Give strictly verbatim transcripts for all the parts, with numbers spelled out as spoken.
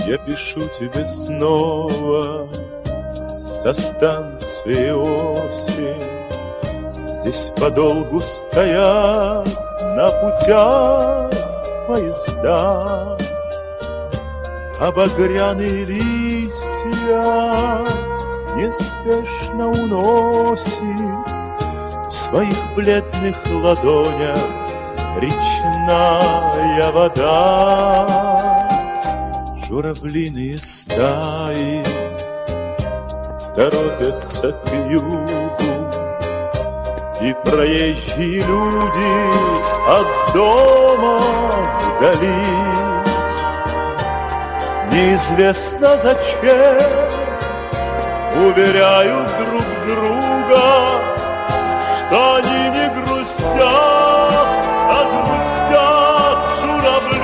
Я пишу тебе снова со станции осень. Здесь подолгу стоят на путях поезда, а багряные листья неспешно уносит в своих бледных ладонях речная вода. Журавлиные стаи торопятся к югу, и проезжие люди от дома вдали. Неизвестно зачем уверяют друг друга, что они не грустят, а грустят журавли.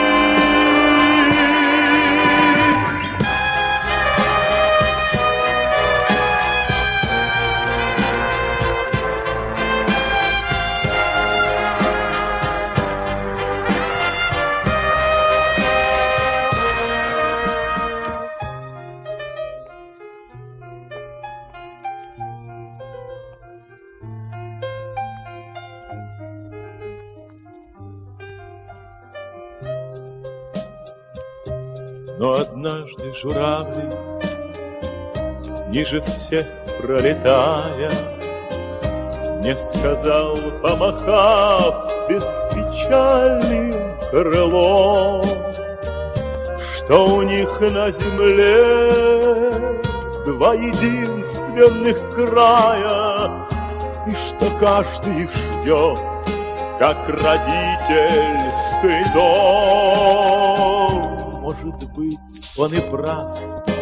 Но однажды журавль, ниже всех пролетая, мне сказал, помахав беспечальным крылом, что у них на земле два единственных края, и что каждый их ждет, как родительский дом. Может быть, он и прав,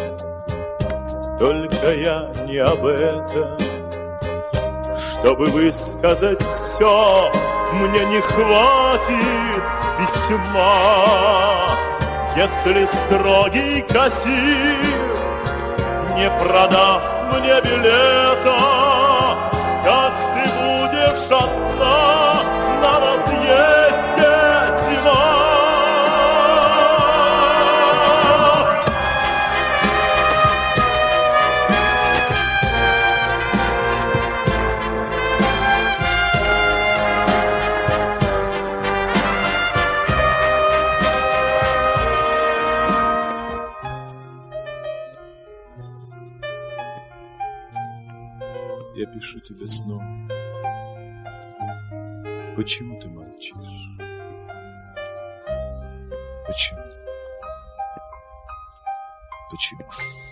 только я не об этом. Чтобы высказать все, мне не хватит письма. Если строгий кассир не продаст мне билета, как ты будешь одна на разъезде зима? Я пишу тебе снова. Почему ты молчишь? Почему? Почему?